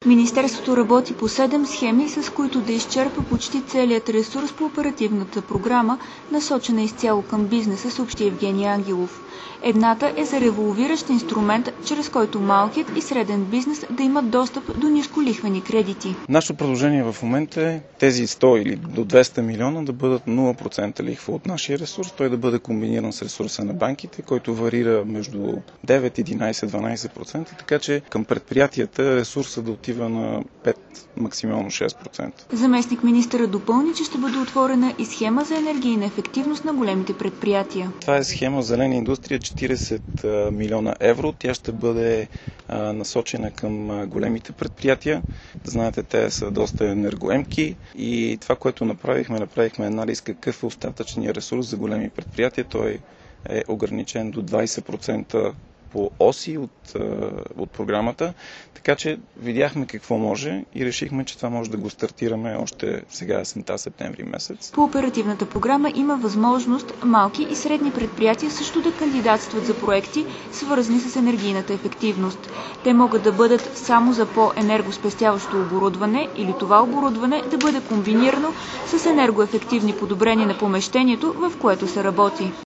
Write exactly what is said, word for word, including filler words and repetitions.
Министерството работи по седем схеми, с които да изчерпа почти целият ресурс по оперативната програма, насочена изцяло към бизнеса, съобщи Евгений Ангелов. Едната е за револвиращ инструмент, чрез който малкият и среден бизнес да имат достъп до нисколихвени кредити. Нашето предложение в момента е тези сто или до двеста милиона да бъдат нула процента лихва от нашия ресурс, той да бъде комбиниран с ресурса на банките, който варира между девет, единайсет, дванайсет процента, така че към предприятията ресурса да отива на пет, максимално шест процента. Заместник министъра допълни, че ще бъде отворена и схема за енергийна ефективност на големите предприятия. Това е схема зелена индустрия, четирийсет милиона евро. Тя ще бъде а, насочена към големите предприятия. Знаете, те са доста енергоемки и това, което направихме, направихме анализ какъв е остатъчният ресурс за големи предприятия. Той е ограничен до двайсет процента по оси от, от програмата, така че видяхме какво може и решихме, че това може да го стартираме още сега есента, септември месец. По оперативната програма има възможност малки и средни предприятия също да кандидатстват за проекти, свързани с енергийната ефективност. Те могат да бъдат само за по-енергоспестяващо оборудване или това оборудване да бъде комбинирано с енергоефективни подобрения на помещението, в което се работи.